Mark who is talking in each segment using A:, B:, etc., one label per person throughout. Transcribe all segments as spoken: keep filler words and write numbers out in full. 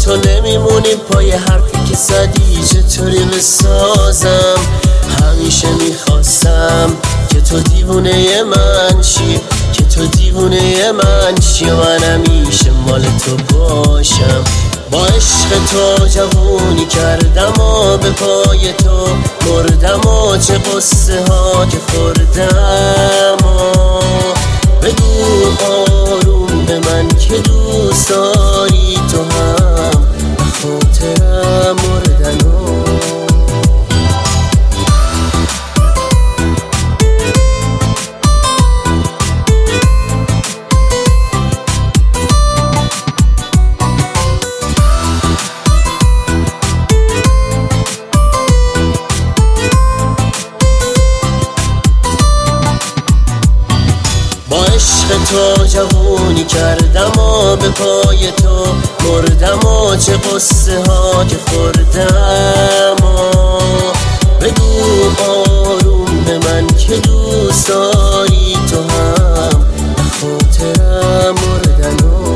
A: تو نمیمونی پای حرفی که زدی، چطوری بسازم؟ همیشه میخواستم که تو دیوونه من شی، که تو دیوونه من شی و من همیشه مال تو باشم. با عشق تو جوونی کردم و به پای تو مردم و چه قصه ها که خوردم و بگو آروم به من که دوست داری تو هم خاطرم مردن و با عشق تو جوونی کردم و به پای تو مردم و چه قصه ها که خوردم و بگو آروم به من که دوست داری تو هم خاطرم مردن و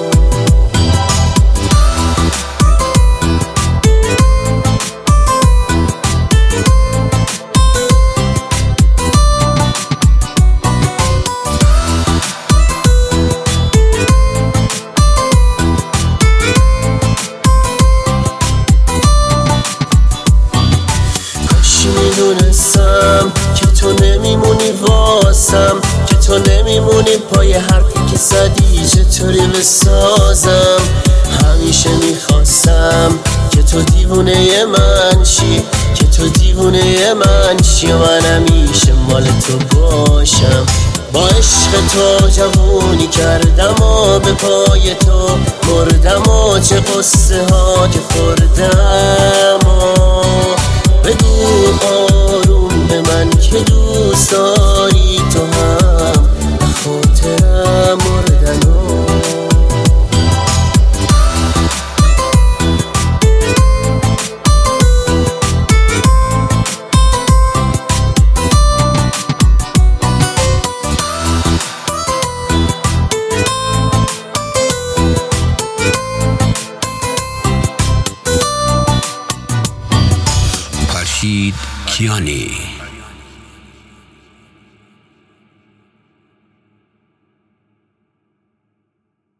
A: میدونستم که تو نمیمونی واسم، که تو نمیمونی پای حرفی که زدی، چطوری بسازم؟ همیشه میخواستم که تو دیوونه من شی، که تو دیوونه من شی و من همیشه مال تو باشم. با عشق تو جوونی کردم و به پای تو مردم و چه قصه ها که خوردم و بگو آروم به من که دوست داری تو هم خاطرم مردن و
B: فرشید کیانی.